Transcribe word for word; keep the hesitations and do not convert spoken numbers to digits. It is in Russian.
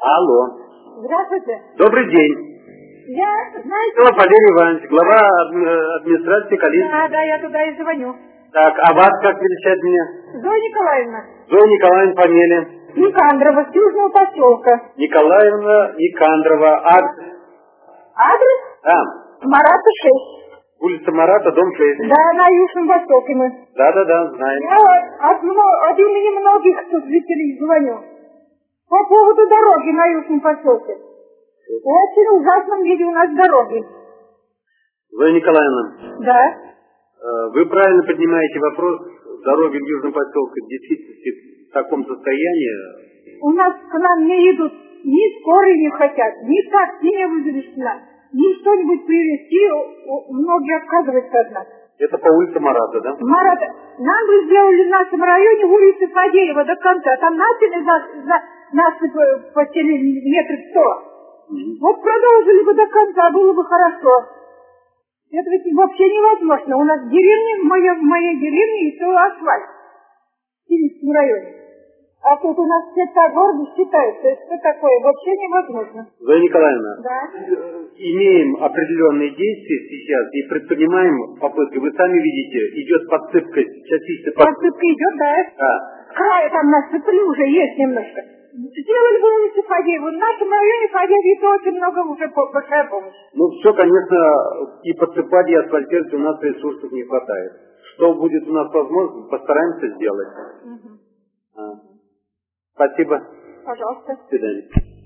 Алло. Здравствуйте. Добрый день. Я, знаете... Это Валерий Иванович, глава администрации Калининска. Да, да, я туда и звоню. Так, а вас как величать меня? Зоя Николаевна. Зоя Николаевна, фамилия? Никандрова, с Южного поселка. Николаевна Никандрова. Адрес? Адрес? Да. Марата шесть. Улица Марата, дом шесть. Да, на Южном Востоке мы. Да-да-да, знаем. Я от, мно- от имени многих тут жителей звоню. По поводу дороги на Южном поселке. В очень ужасном виде у нас дороги. Зоя Николаевна, Да. э, вы правильно поднимаете вопрос. Дороги в Южном поселке в действительности в таком состоянии. У нас к нам не идут, ни скорые не хотят, ни такси не вызовешь сюда, ни что-нибудь привезти, о- многие отказываются от нас. Это по улице Марата, да? Марат, нам бы сделали в нашем районе улицу Фадеева до конца, там насыпи, за- за- насыпи постелили метров сто. Вот продолжили бы до конца, было бы хорошо. Это ведь вообще невозможно. У нас в деревне, в моей, в моей деревне и все асфальт. В Килинском районе. А тут у нас все так гордо считаются. Это что такое? Вообще невозможно. Зоя Николаевна, Да. э, имеем определенные действия сейчас и предпринимаем попытки. Вы сами видите, идет подсыпка, частично подсыпка. Подсыпка идет, да. Да. Края там насыпали уже, есть немножко. Сделали бы улицу Фадеева. В нашем районе Фадеева очень много уже по- большая помощь. Ну, все, конечно, и подсыпать, и асфальтировать у нас ресурсов не хватает. Что будет у нас возможно, постараемся сделать. Угу. А. Спасибо. Пожалуйста. До свидания.